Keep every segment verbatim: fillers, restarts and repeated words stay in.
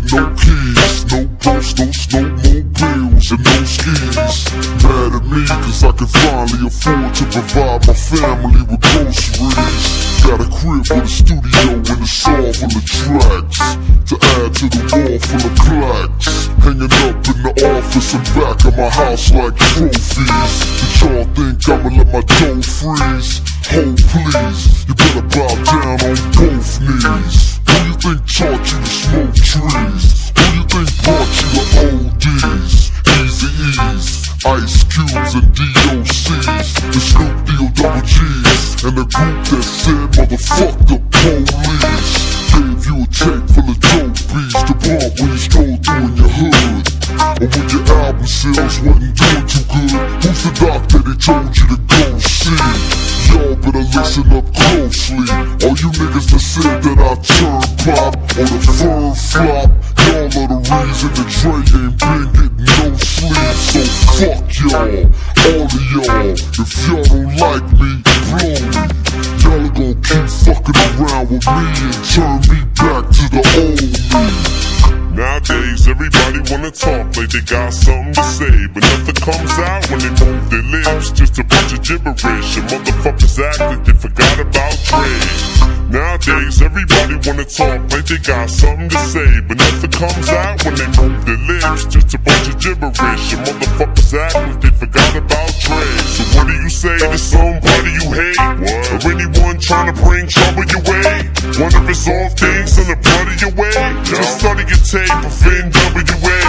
no keys, no posters, no mobiles, and no skis. Mad at me cause I can finally afford to provide my family with groceries. Got a crib with a studio and a saw full of tracks to add to the wall full of plaques, hanging up in the office and back of my house like trophies. Did y'all think I'ma let my dough freeze? Hold please, you better bow down on both knees. Who you think taught you to smoke trees? Who you think brought you to O Ds? Easy E's, Ice Cubes and D O C's, the Snoop D O double G's, and the group that said motherfuck the police. Gave you a tape full of dope beats to bump when you stroll through in your hood, or when your album sales wasn't doing too good. Who's the doctor that told you to go see? Y'all better listen up closely. All you niggas that said that I turn pop or the fur flop, y'all are the reason that Dre ain't been getting no sleep. So fuck y'all, all of y'all. If y'all don't like me, blow me. Y'all are gonna keep fucking around with me and turn me back to the old me. Nowadays, everybody wanna talk like they got something to say, but nothing comes out when they move their lips. Just a bunch of gibberish, and motherfuckers act like they forgot about trade. Nowadays, everybody wanna talk like they got something to say, but nothing comes out when they move their lips. Just a bunch of gibberish, and motherfuckers act like they forgot about trade. So what do you say to somebody you hate? What? Or anyone trying to bring trouble your way? Wanna resolve things in the blood of your way? Just study your tape of N W A.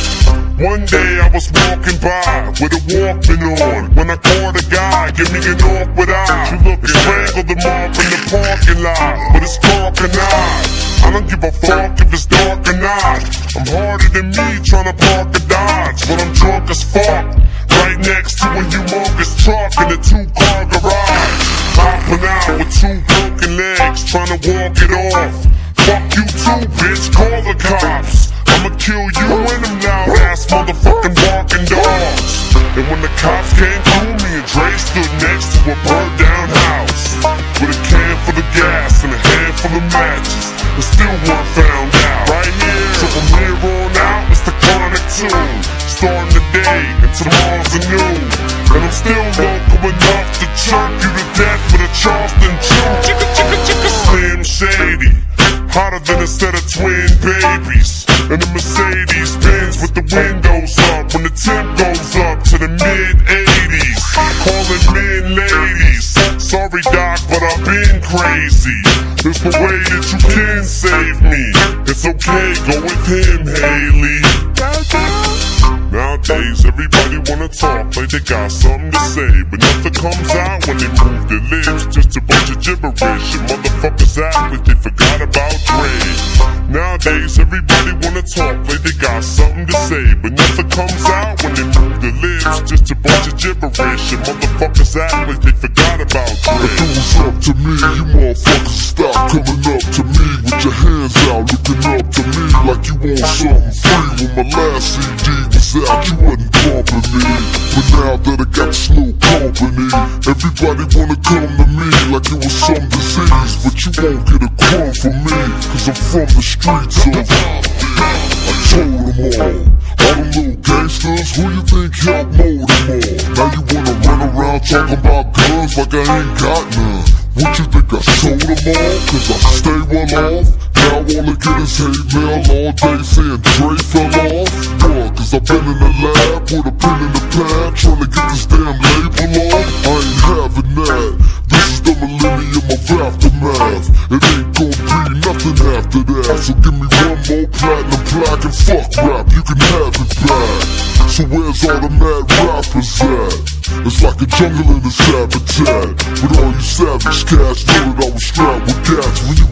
One day I was walking by with a Walkman on, when I caught a guy, give me an awkward eye. You look strangled them off in the parking lot, but it's dark or not, I don't give a fuck if it's dark or not. I'm harder than me trying to park a Dodge, but I'm drunk as fuck, right next to a humongous truck in a two-car garage. Hopping out with two broken legs, trying to walk it off. Fuck you too, bitch, call the cops. I'ma kill you and them loud ass motherfucking barking dogs. And when the cops came through, me and Dre stood next to a burned down house, with a can full of gas and a handful of matches, and still weren't found out. Right here, so from here on out, it's the chronic tune, starting the day and tomorrow's a noon. And I'm still local enough to choke you to death with a Charleston chew. Chicka chicka chicka Slim Shady, hotter than a set of twin babies, and the Mercedes Benz with the windows up when the temp goes up to the mid eighties. Calling men ladies, sorry doc, but I've been crazy. There's no way that you can save me. It's okay, go with him, Haley. Nowadays, everybody wanna talk like they got something to say, but nothing comes out when they move their lips. Just a bunch of gibberish, and motherfuckers act like they forgot about trade. Nowadays, everybody wanna talk like they got something to say, but nothing comes out when they move their lips. Just a bunch of gibberish, and motherfuckers act like they forgot about trade. If it was up to me, you motherfuckers stop coming up to me with your hands out, looking up to me like you want something free. When my last C D was out, you wasn't bumping me, but now that I got this little company, everybody wanna come to me like it was some disease. But you won't get a crumb from me, cause I'm from the streets of I told them all, all them little gangsters, who you think helped mold them all? Now you wanna run around talking about guns like I ain't got none. What you think I sold them all? Cause I stay well off. Now all I get is hate mail all day saying Dre fell off. What? Cause I've been in the lab with a pen in the pad trying to get this damn label off. I ain't having that. This is the millennium of aftermath. It ain't gon' be nothing after that. So give me one more platinum plaque and fuck rap, you can have it back. So where's all the mad rappers at? It's like a jungle in its habitat. With all you savage cats, know that I was strapped with gas when you